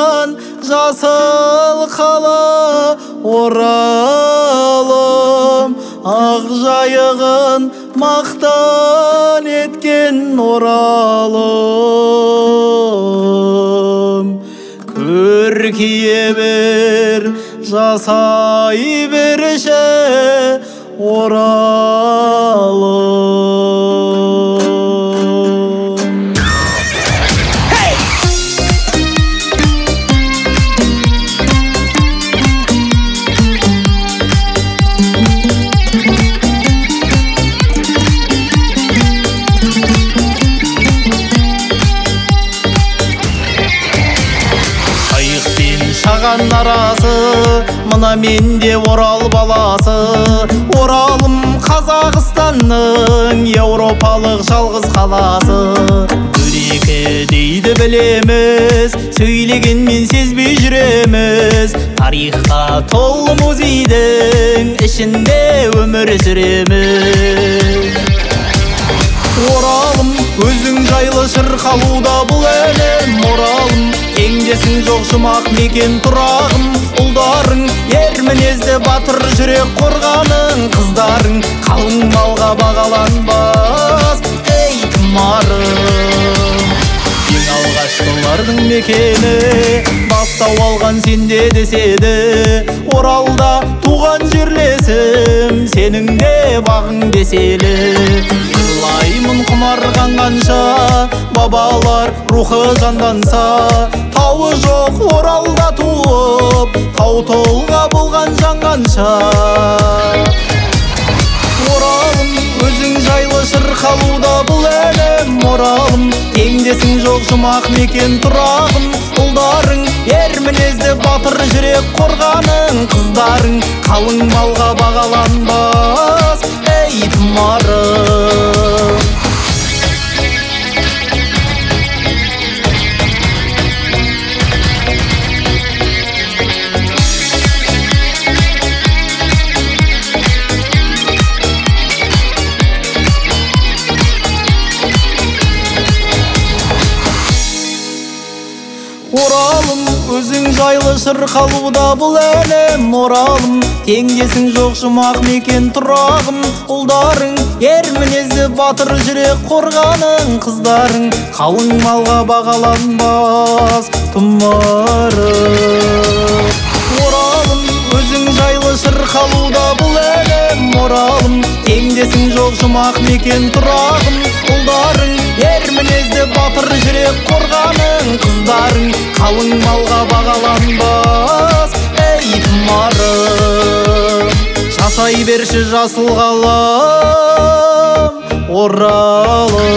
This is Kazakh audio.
жайылған жасыл қала Оралым, ақ жайығын мақтан еткен Оралым. Көркейе бер, жасай берші Оралым. Шаған арасы, мына менде Орал баласы. Оралым Қазақстанның еуропалық жалғыз қаласы. Дөрекі дейді білеміз, сөйлегенмен сезбей жүреміз. Тарихқа толы музейдің ішінде өмір сүреміз. Оралым, өзің жайлы шырқалуда бұл әлем. Оралым, теңдесің жоқ жұмақ мекен тұрағым. Ұлдарың ер мінезді батыр жүрек қорғаның. Қыздарың қалың малға бағаланбас, ей тұмарым. Ең алғашқылардың мекені, бастау алған сенде деседі. Оралда туған жерлесім, сенің де бағың деселі. Лаймын құмар қанғанша, бабалар рухы жанданса. Тауы жоқ Оралда туып, тау толға болған жанғанша. Оралым, өзің жайлы шырқалуда бұл әлем. Оралым, теңдесің жоқ жұмақ мекен тұрағым. Ұлдарың ер мінезді батыр жүрек қорғаның. Қыздарың қалың малға бағаланбас, ей тұмарым. Оралым, өзің жайлы шырқалуда бұл әлем. Оралым, теңдесің жоқ жұмақ мекен тұрағым. Ұлдарың ер мінезді батыр жүрек қорғаның. Қыздарың қалың малға бағаланбас, тұмарым. Оралым, өзің жайлы шырқалуда бұл әлем. Оралым, теңдесің жоқ жұмақ мекен тұрағым. Ұлдарың ер мінезді батыр жүрек қорғаның. Қыздарың қалың малға бағаланбас, ей тұмарым. Жасай берші жасыл қалам Оралым.